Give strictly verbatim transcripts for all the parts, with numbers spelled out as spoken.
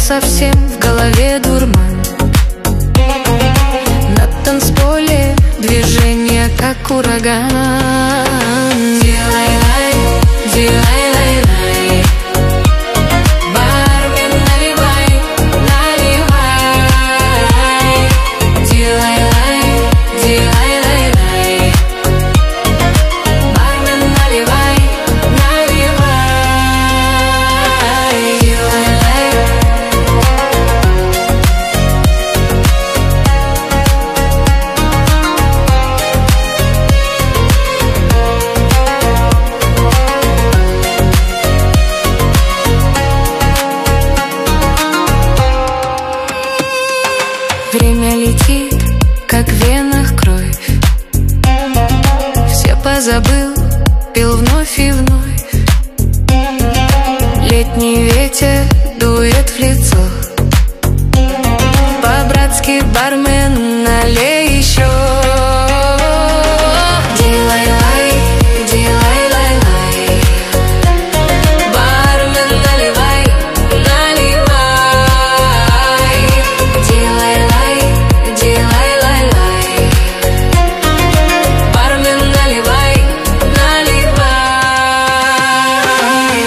совсем, в голове дурман. На танцполе движение, как ураган. Дилай-лай, дилай-лай-лай. Бармен, наливай, наливай. Дилай-лай, дилай-лай-лай. Бармен, наливай, наливай. Дилай-лай. Время летит, как в венах кровь. Все позабыл, пил вновь и вновь. Летний ветер дует в лицо. По-братски, бармен, налей еще. Дилай-лай, дилай-лай-лай. Бармен, наливай, наливай. Дилай-лай, дилай-лай-лай. Бармен, наливай, наливай.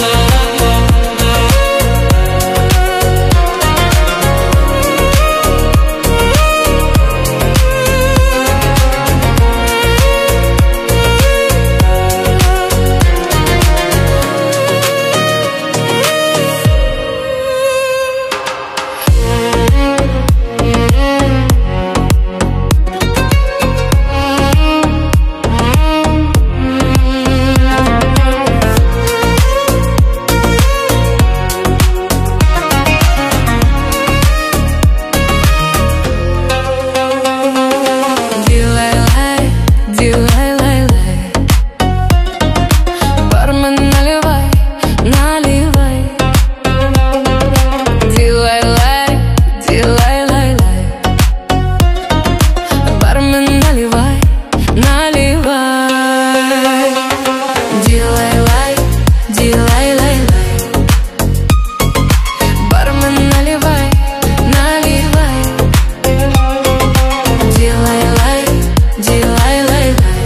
Дилай-лай, дилай-лай-лай. Бармен, наливай, наливай. Дилай-лай, дилай-лай-лай. Бармен, наливай, наливай. Дилай-лай, дилай-лай-лай. Бармен, наливай, наливай. Дилай-лай, дилай-лай-лай.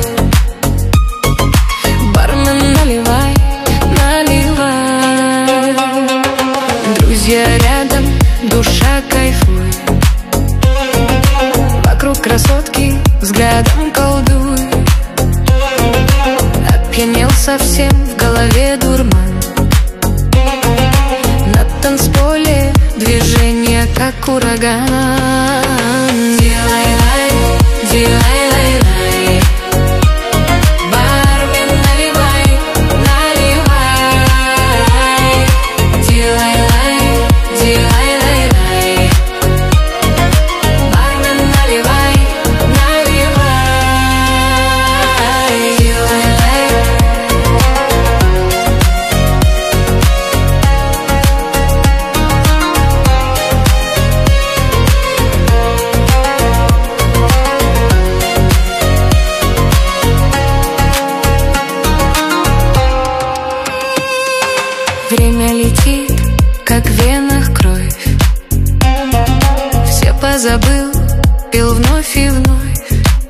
Бармен, наливай, наливай. Друзья рядом, душа кайфует. Вокруг красотки, взглядом колдуй. Опьянел совсем, в голове дурман. На танцполе движение, как ураган. Дилай-лай, дилай-лай-лай. Бармен, наливай, наливай. Дилай-лай, дилай-лай-лай. Бармен, наливай, наливай. Дилай-лай. Время летит, как в венах кровь. Все позабыл, пил вновь и вновь.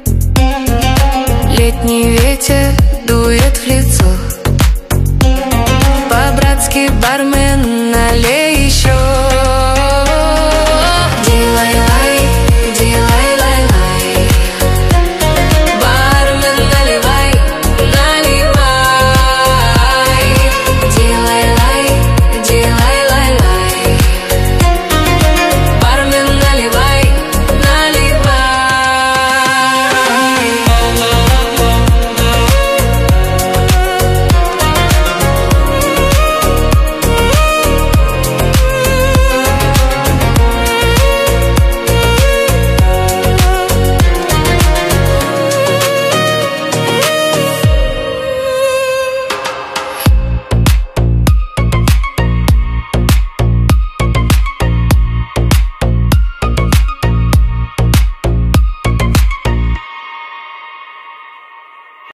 Летний ветер дует в лицо. По-братски, бармен,